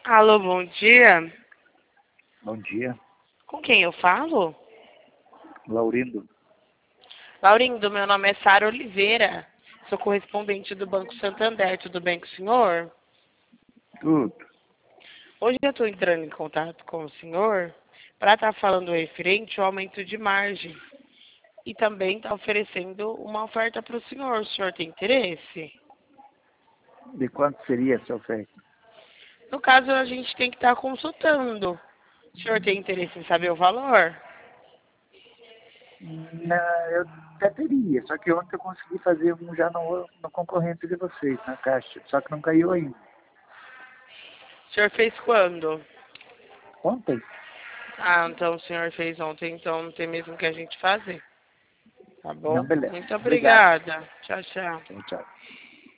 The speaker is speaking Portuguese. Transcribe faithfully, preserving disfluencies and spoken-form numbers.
Alô, bom dia. Bom dia, Com quem eu falo? Laurindo. Laurindo, meu nome é Sara Oliveira. Sou correspondente do Banco Santander. Tudo bem com o senhor? Tudo. Hoje eu estou entrando em contato com o senhor para estar falando referente ao aumento de margem. E também está oferecendo uma oferta para o senhor. O senhor tem interesse? De quanto seria essa oferta? No caso, a gente tem que estar consultando. O senhor tem interesse em saber o valor? Não, eu até teria, só que ontem eu consegui fazer um já no, no concorrente de vocês, na Caixa, só que não caiu ainda. O senhor fez quando? Ontem? Ah, então o senhor fez ontem, então não tem mesmo o que a gente fazer. Tá Não, bom? beleza. Muito Obrigado. obrigada. Tchau, tchau. Tchau, tchau.